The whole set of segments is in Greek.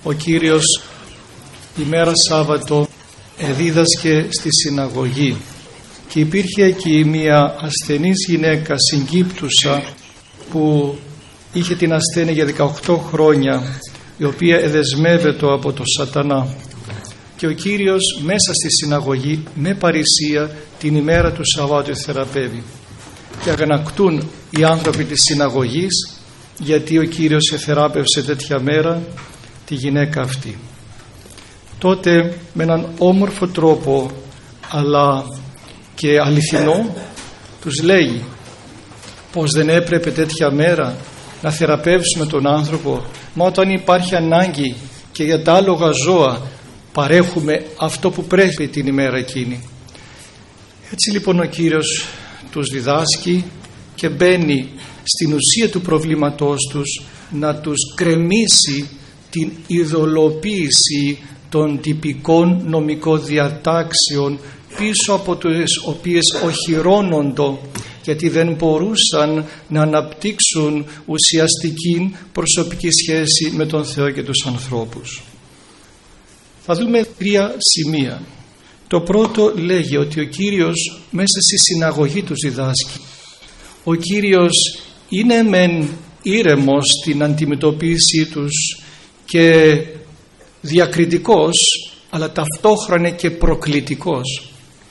Ο Κύριος ημέρα Σάββατο δίδασκε στη συναγωγή και υπήρχε εκεί μια ασθενής γυναίκα συγκύπτουσα που είχε την ασθένεια για 18 χρόνια, η οποία εδεσμεύεται από το σατανά, και ο Κύριος μέσα στη συναγωγή με παρησία την ημέρα του Σαββάτου θεραπεύει και αγανακτούν οι άνθρωποι της συναγωγής γιατί ο Κύριος εθεράπευσε τέτοια μέρα τη γυναίκα αυτή. Τότε με έναν όμορφο τρόπο αλλά και αληθινό τους λέει πως δεν έπρεπε τέτοια μέρα να θεραπεύσουμε τον άνθρωπο, μα όταν υπάρχει ανάγκη και για τα άλογα ζώα παρέχουμε αυτό που πρέπει την ημέρα εκείνη. Έτσι λοιπόν ο Κύριος τους διδάσκει και μπαίνει στην ουσία του προβλήματός τους, να τους κρεμίσει την ειδωλοποίηση των τυπικών νομικών διατάξεων πίσω από τις οποίες οχυρώνονται, γιατί δεν μπορούσαν να αναπτύξουν ουσιαστική προσωπική σχέση με τον Θεό και τους ανθρώπους. Θα δούμε 3 σημεία. Το πρώτο λέγει ότι ο Κύριος μέσα στη συναγωγή τους διδάσκει. Ο Κύριος είναι μεν ήρεμος στην αντιμετωπίση τους και διακριτικός, αλλά ταυτόχρονα και προκλητικός.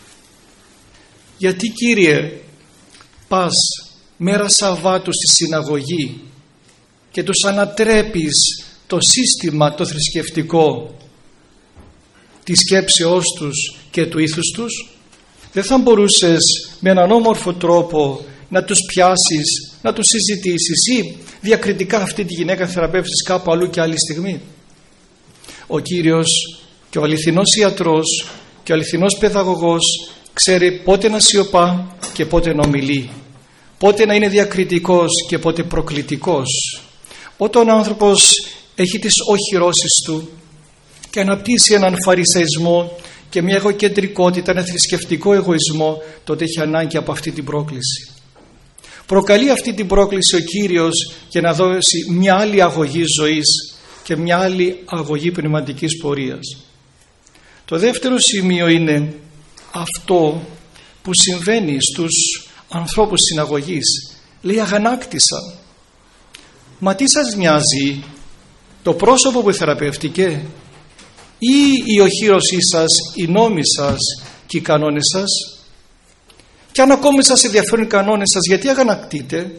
Γιατί, Κύριε, πας μέρα Σαββάτου στη συναγωγή και τους ανατρέπεις το σύστημα το θρησκευτικό της σκέψεώς τους και του ήθους τους? Δεν θα μπορούσες με έναν όμορφο τρόπο να τους πιάσεις, να τους συζητήσεις ή διακριτικά αυτή τη γυναίκα θεραπεύσεις κάπου αλλού και άλλη στιγμή? Ο Κύριος και ο αληθινός ιατρός και ο αληθινός παιδαγωγός ξέρει πότε να σιωπά και πότε να ομιλεί, πότε να είναι διακριτικός και πότε προκλητικός. Όταν ο άνθρωπος έχει τις οχυρώσεις του και αναπτύσσει έναν φαρισαϊσμό και μια εγωκεντρικότητα, ένα θρησκευτικό εγωισμό, τότε έχει ανάγκη από αυτή την πρόκληση. Προκαλεί αυτή την πρόκληση ο Κύριος για να δώσει μια άλλη αγωγή ζωής και μια άλλη αγωγή πνευματικής πορείας. Το δεύτερο σημείο είναι αυτό που συμβαίνει στους ανθρώπους συναγωγής. Λέει αγανάκτησα. Μα τι σας νοιάζει, το πρόσωπο που θεραπευτήκε ή η οχύρωσή σας, οι νόμοι σας και οι κανόνες σας? Και αν ακόμη σας ενδιαφέρουν οι κανόνες σας, γιατί αγανακτείτε?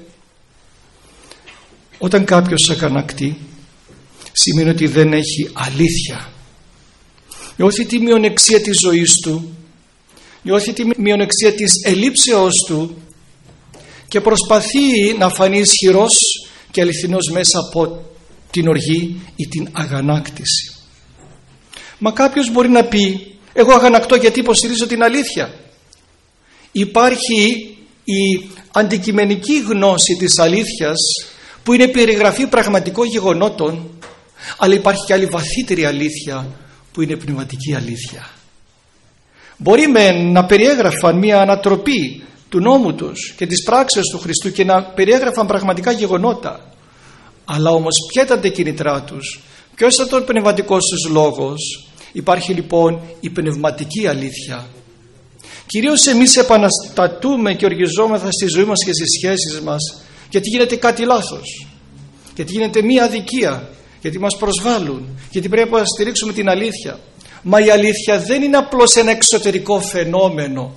Όταν κάποιος αγανακτεί σημαίνει ότι δεν έχει αλήθεια. Νιώθει τη μειονεξία της ζωής του, νιώθει τη μειονεξία της ελήψεώς του και προσπαθεί να φανεί ισχυρός και αληθινός μέσα από την οργή ή την αγανάκτηση. Μα κάποιος μπορεί να πει, εγώ αγανακτώ γιατί υποστηρίζω την αλήθεια. Υπάρχει η αντικειμενική γνώση της αλήθειας που είναι περιγραφή πραγματικών γεγονότων, αλλά υπάρχει και άλλη βαθύτερη αλήθεια που είναι πνευματική αλήθεια. Μπορεί να περιέγραφαν μια ανατροπή του νόμου τους και της πράξεως του Χριστού και να περιέγραφαν πραγματικά γεγονότα, αλλά όμως ποια ήταν τα κίνητρά τους, ποιος ήταν ο πνευματικός τους λόγος? Υπάρχει λοιπόν η πνευματική αλήθεια. Κυρίως εμείς επαναστατούμε και οργιζόμεθα στη ζωή μας και στις σχέσεις μας γιατί γίνεται κάτι λάθος, γιατί γίνεται μία αδικία, γιατί μας προσβάλλουν, γιατί πρέπει να στηρίξουμε την αλήθεια. Μα η αλήθεια δεν είναι απλώς ένα εξωτερικό φαινόμενο.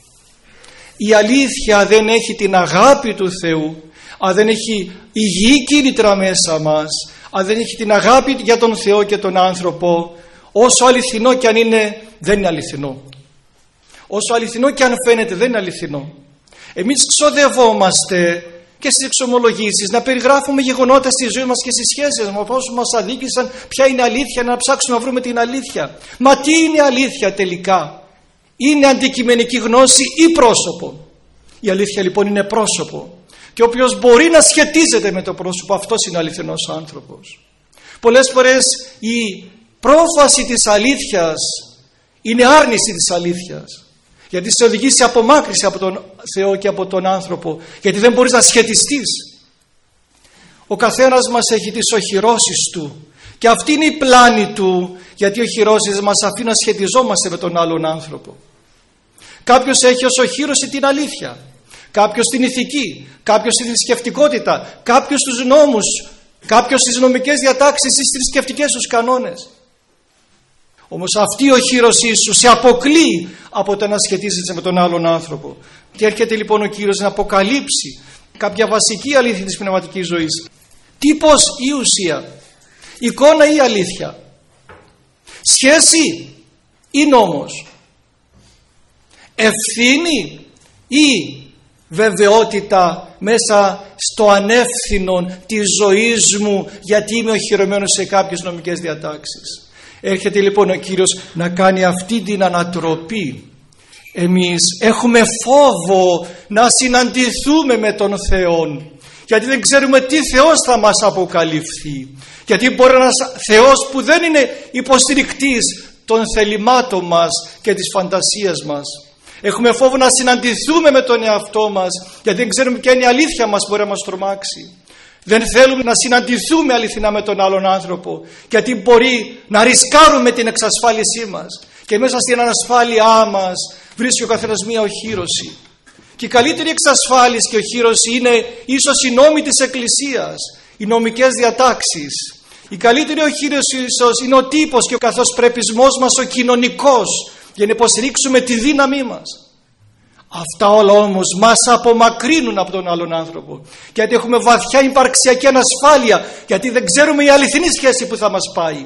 Η αλήθεια δεν έχει την αγάπη του Θεού, αν δεν έχει υγιή κίνητρα μέσα μας, αν δεν έχει την αγάπη για τον Θεό και τον άνθρωπο, όσο αληθινό και αν είναι, δεν είναι αληθινό. Όσο αληθινό και αν φαίνεται, δεν είναι αληθινό. Εμείς ξοδευόμαστε και στις εξομολογήσεις να περιγράφουμε γεγονότα στη ζωή μας και στις σχέσεις μας, όσο μας αδίκησαν, ποια είναι αλήθεια, να ψάξουμε να βρούμε την αλήθεια. Μα τι είναι αλήθεια τελικά? Είναι αντικειμενική γνώση ή πρόσωπο? Η αλήθεια λοιπόν είναι πρόσωπο, και όποιος μπορεί να σχετίζεται με το πρόσωπο, αυτός είναι ο αληθινός άνθρωπος. Πολλές φορές η πρόφαση της αλήθειας είναι άρνηση της αλήθειας, γιατί σε οδηγεί σε απομάκρυση από τον Θεό και από τον άνθρωπο, γιατί δεν μπορείς να σχετιστείς. Ο καθένας μας έχει τις οχυρώσεις του Και αυτή είναι η πλάνη του, γιατί ο Χειρός μας αφήνει να σχετιζόμαστε με τον άλλον άνθρωπο. Κάποιος έχει ως οχύρωση την αλήθεια, κάποιος την ηθική, κάποιος τη θρησκευτικότητα, κάποιος τους νόμους, κάποιος τις νομικές διατάξεις, τις θρησκευτικές τους κανόνες. Όμως αυτή η οχύρωσή σου σε αποκλείει από το να σχετίζεσαι με τον άλλον άνθρωπο. Και έρχεται λοιπόν ο Κύριος να αποκαλύψει κάποια βασική αλήθεια της πνευματικής ζωής. Τύπος ή ουσία, εικόνα ή αλήθεια, σχέση ή νόμος, ευθύνη ή βεβαιότητα μέσα στο ανεύθυνον της ζωής μου, γιατί είμαι οχυρωμένος σε κάποιες νομικές διατάξεις. Έρχεται λοιπόν ο Κύριος να κάνει αυτή την ανατροπή. Εμείς έχουμε φόβο να συναντηθούμε με τον Θεό, γιατί δεν ξέρουμε τι Θεός θα μας αποκαλυφθεί, γιατί μπορεί ένας Θεός που δεν είναι υποστηρικτής των θελημάτων μας και της φαντασίας μας. Έχουμε φόβο να συναντηθούμε με τον εαυτό μας, γιατί δεν ξέρουμε ποια είναι η αλήθεια μας, μπορεί να μας τρομάξει. Δεν θέλουμε να συναντηθούμε αληθινά με τον άλλον άνθρωπο, γιατί μπορεί να ρισκάρουμε την εξασφάλισή μας, και μέσα στην ανασφάλειά μας βρίσκει ο καθένας μία οχύρωση. Και η καλύτερη εξασφάλιση και οχύρωση είναι ίσως οι νόμοι της Εκκλησίας, οι νομικές διατάξεις. Η καλύτερη οχύρωση ίσως είναι ο τύπος και ο καθοσπρεπισμός μας ο κοινωνικός, για να υποστηρίξουμε τη δύναμή μας. Αυτά όλα όμως μας απομακρύνουν από τον άλλον άνθρωπο, γιατί έχουμε βαθιά υπαρξιακή ανασφάλεια, γιατί δεν ξέρουμε η αληθινή σχέση που θα μας πάει.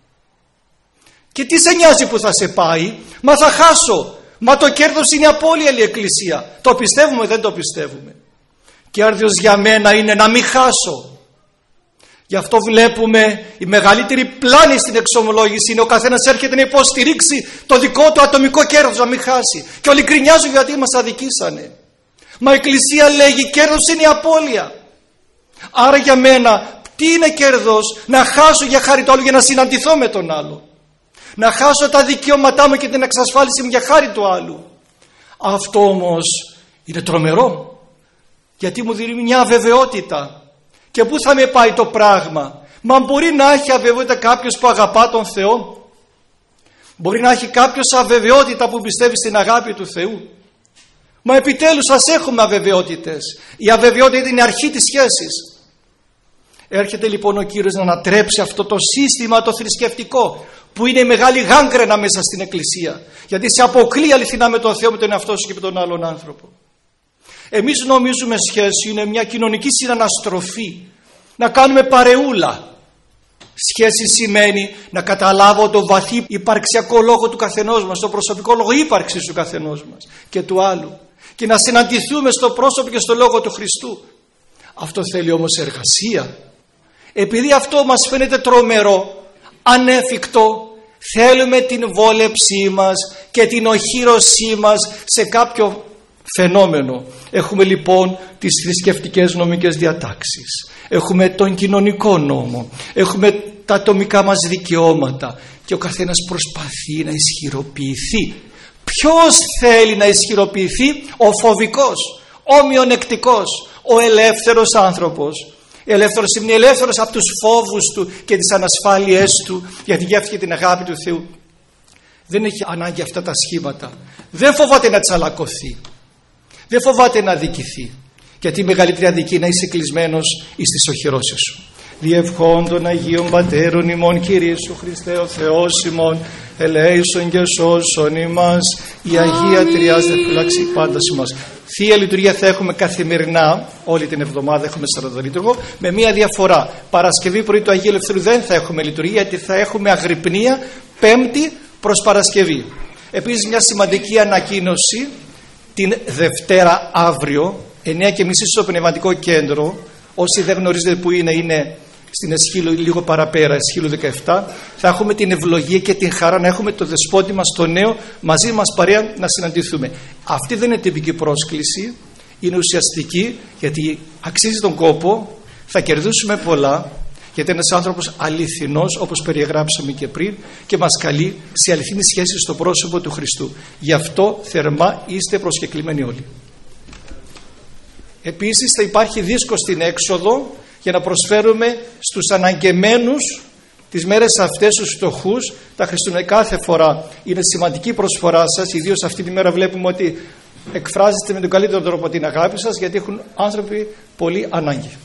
Και τι σε νοιάζει που θα σε πάει? Μα θα χάσω. Μα το κέρδος είναι απώλεια, η Εκκλησία. Το πιστεύουμε, δεν το πιστεύουμε? Κέρδος για μένα είναι να μην χάσω. Γι' αυτό βλέπουμε η μεγαλύτερη πλάνη στην εξομολόγηση είναι ο καθένας έρχεται να υποστηρίξει το δικό του ατομικό κέρδος, να μην χάσει. Και όλοι γκρινιάζουν γιατί μας αδικήσανε. Μα η Εκκλησία λέγει κέρδος είναι η απώλεια. Άρα για μένα τι είναι κέρδος? Να χάσω για χάρη του άλλου, για να συναντηθώ με τον άλλο. Να χάσω τα δικαιώματά μου και την εξασφάλιση μου για χάρη του άλλου. Αυτό όμως είναι τρομερό, γιατί μου δίνει μια αβεβαιότητα. Και πού θα με πάει το πράγμα? Μα μπορεί να έχει αβεβαιότητα κάποιος που αγαπά τον Θεό? Μπορεί να έχει κάποιος αβεβαιότητα που πιστεύει στην αγάπη του Θεού? Μα επιτέλους ας έχουμε αβεβαιότητες. Η αβεβαιότητα είναι η αρχή της σχέσης. Έρχεται λοιπόν ο Κύριος να ανατρέψει αυτό το σύστημα το θρησκευτικό, που είναι η μεγάλη γάγκρενα μέσα στην Εκκλησία, γιατί σε αποκλεί αληθινά με τον Θεό, με τον εαυτό σου και με τον άλλον άνθρωπο. Εμείς νομίζουμε σχέση είναι μια κοινωνική συναναστροφή, να κάνουμε παρεούλα. Σχέση σημαίνει να καταλάβω το βαθύ υπαρξιακό λόγο του καθενός μας, το προσωπικό λόγο ύπαρξης του καθενός μας και του άλλου, και να συναντηθούμε στο πρόσωπο και στο λόγο του Χριστού. Αυτό θέλει όμως εργασία. Επειδή αυτό μας φαίνεται τρομερό, ανέφικτο, θέλουμε την βόλεψή μας και την οχύρωσή μας σε κάποιο φαινόμενο. Έχουμε λοιπόν τις θρησκευτικές νομικές διατάξεις, έχουμε τον κοινωνικό νόμο, έχουμε τα ατομικά μας δικαιώματα, και ο καθένας προσπαθεί να ισχυροποιηθεί. Ποιος θέλει να ισχυροποιηθεί? Ο φοβικός, ο μειονεκτικός, ο ελεύθερος άνθρωπος. Ελεύθερος είναι ελεύθερος από τους φόβους του και τις ανασφάλειές του, γιατί γεύτηκε την αγάπη του Θεού. Δεν έχει ανάγκη αυτά τα σχήματα. Δεν φοβάται να τσαλακωθεί, δεν φοβάται να αδικηθεί, γιατί η μεγαλύτερη αδικία είναι να είσαι κλεισμένος εις τις οχυρώσεις σου. Διευχών των Αγίων Πατέρων ημών, Κύριε Ιησού Χριστέ ο Θεός ημών, ελέησον και σώσον ημάς, η Αγία Τριάς δε φυλάξει πάντα ημάς. Θεία Λειτουργία θα έχουμε καθημερινά, όλη την εβδομάδα έχουμε Σαρδαλίτουργο, με μία διαφορά. Παρασκευή πρωί του Αγίου Ελευθερού δεν θα έχουμε λειτουργία, γιατί θα έχουμε αγρυπνία Πέμπτη προς Παρασκευή. Επίσης μια σημαντική ανακοίνωση, την Δευτέρα αύριο 9:30 στο Πνευματικό Κέντρο. Όσοι δεν γνωρίζετε που είναι στην Εσχύλου, λίγο παραπέρα, Εσχύλου 17. Θα έχουμε την ευλογία και την χαρά να έχουμε το Δεσπότη μας, το νέο, μαζί μας παρέα να συναντηθούμε. Αυτή δεν είναι τυπική πρόσκληση, είναι ουσιαστική, γιατί αξίζει τον κόπο, θα κερδίσουμε πολλά, γιατί είναι ένας άνθρωπος αληθινός, όπως περιεγράψαμε και πριν, και μας καλεί σε αληθινή σχέση στο πρόσωπο του Χριστού. Γι' αυτό θερμά είστε προσκεκλημένοι όλοι. Επίσης θα υπάρχει δίσκος στην έξοδο για να προσφέρουμε στους αναγκεμένους τις μέρες αυτές στους φτωχούς, τα χριστουγεννιάτικα κάθε φορά είναι σημαντική προσφορά σας, ιδίως αυτή τη μέρα βλέπουμε ότι εκφράζεστε με τον καλύτερο τρόπο την αγάπη σας, γιατί έχουν άνθρωποι πολύ ανάγκη.